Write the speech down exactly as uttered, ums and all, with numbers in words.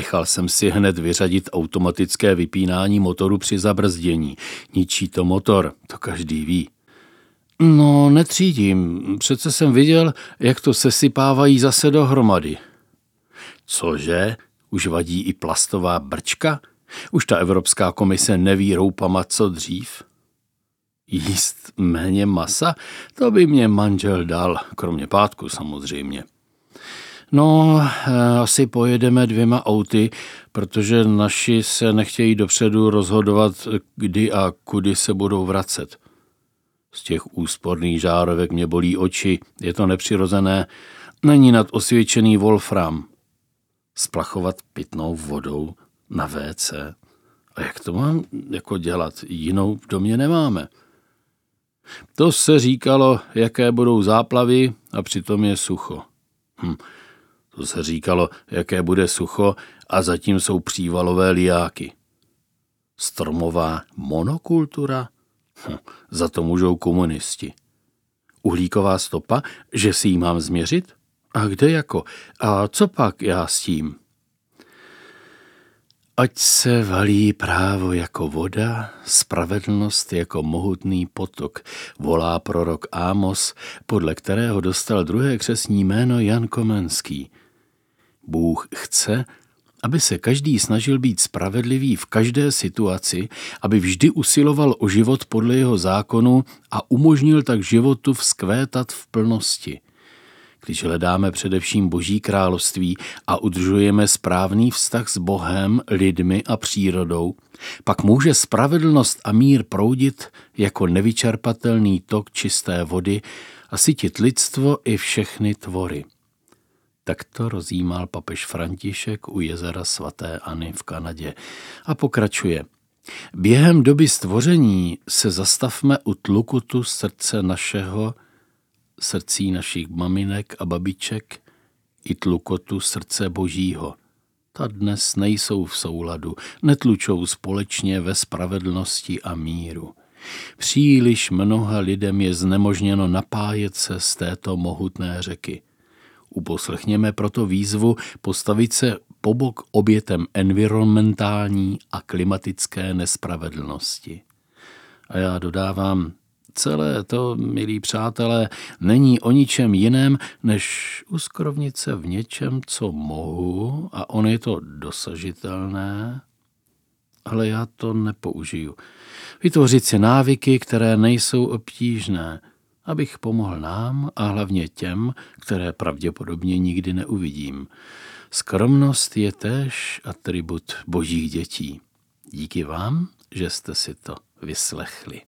Nechal jsem si hned vyřadit automatické vypínání motoru při zabrzdění. Ničí to motor, to každý ví. No, netřídím. Přece jsem viděl, jak to sesypávají zase dohromady. Cože? Už vadí i plastová brčka? Už ta Evropská komise neví roupama, co dřív? Jíst méně masa? To by mě manžel dal, kromě pátku samozřejmě. No, asi pojedeme dvěma auty, protože naši se nechtějí dopředu rozhodovat, kdy a kudy se budou vracet. Z těch úsporných žárovek mě bolí oči, je to nepřirozené, není nad osvědčený wolfram. Splachovat pitnou vodou na vé cé. A jak to mám jako dělat? Jinou v domě nemáme. To se říkalo, jaké budou záplavy a přitom je sucho. Hm. To se říkalo, jaké bude sucho a zatím jsou přívalové liáky. Stromová monokultura? Hm. Za to můžou komunisti. Uhlíková stopa, že si ji mám změřit? A kde jako? A co pak já s tím? Ať se valí právo jako voda, spravedlnost jako mohutný potok, volá prorok Ámos, podle kterého dostal druhé křestní jméno Jan Komenský. Bůh chce, aby se každý snažil být spravedlivý v každé situaci, aby vždy usiloval o život podle jeho zákonu a umožnil tak životu vzkvétat v plnosti. Když hledáme především Boží království a udržujeme správný vztah s Bohem, lidmi a přírodou, pak může spravedlnost a mír proudit jako nevyčerpatelný tok čisté vody a sytit lidstvo i všechny tvory. Takto rozjímal papež František u jezera svaté Anny v Kanadě a pokračuje. Během doby stvoření se zastavme u tlukutu srdce našeho, srdcí našich maminek a babiček i tlukotu srdce Božího. Ta dnes nejsou v souladu, netlučou společně ve spravedlnosti a míru. Příliš mnoha lidem je znemožněno napájet se z této mohutné řeky. Uposlechněme proto výzvu postavit se po bok obětem environmentální a klimatické nespravedlnosti. A já dodávám, celé to, milí přátelé, není o ničem jiném, než uskrovnit se v něčem, co mohu, a on je to dosažitelné, ale já to nepoužiju. Vytvořit si návyky, které nejsou obtížné, abych pomohl nám a hlavně těm, které pravděpodobně nikdy neuvidím. Skromnost je též atribut božích dětí. Díky vám, že jste si to vyslechli.